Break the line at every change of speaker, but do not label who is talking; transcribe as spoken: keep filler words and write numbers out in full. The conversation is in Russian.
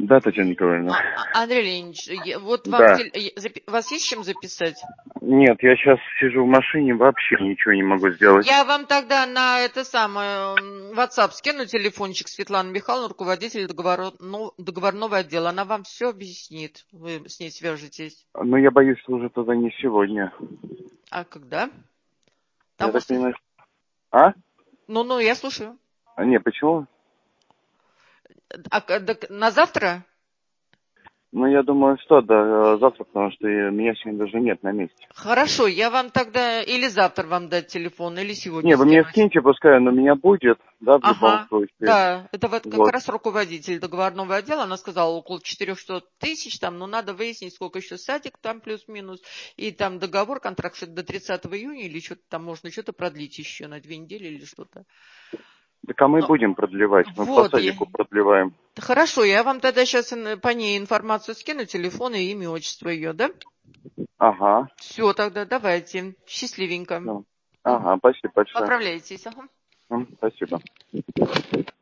Да, Татьяна Николаевна.
А, Андрей Леонидович, я- вот вам
Да.
теле- я- запи- вас есть чем записать?
Нет, я сейчас сижу в машине, вообще ничего не могу сделать.
Я вам тогда на это самое м, WhatsApp скину телефончик Светланы Михайловны, руководитель договор- ну, договорного отдела. Она вам все объяснит. Вы с ней свяжетесь.
Но я боюсь, что уже тогда не сегодня.
А когда? Там
Я так
после...
понимаю... А?
Ну-ну, я слушаю.
А, не, почему?
А, к- так на завтра?
Ну, я думаю, что до э, завтра, потому что э, меня сегодня даже нет на месте.
Хорошо, я вам тогда или завтра вам дать телефон, или сегодня
Не, вы мне
скинуть.
скиньте, пускай он у меня будет, да, в любом
Ага,
случае.
да, это вот как
Вот.
раз руководитель договорного отдела, она сказала около четырехсот тысяч, там, но надо выяснить, сколько еще садик там плюс-минус, и там договор, контракт что-то до тридцатого июня, или что-то там можно что-то продлить еще на две недели или что-то.
Так а мы
Но,
будем продлевать, мы по
вот, я...
садику продлеваем.
Хорошо, я вам тогда сейчас по ней информацию скину, телефон и имя, отчество ее, да?
Ага.
Все, тогда давайте, счастливенько.
Ну,
Мгм.
ага, спасибо большое.
Поправляйтесь, ага.
М, Спасибо.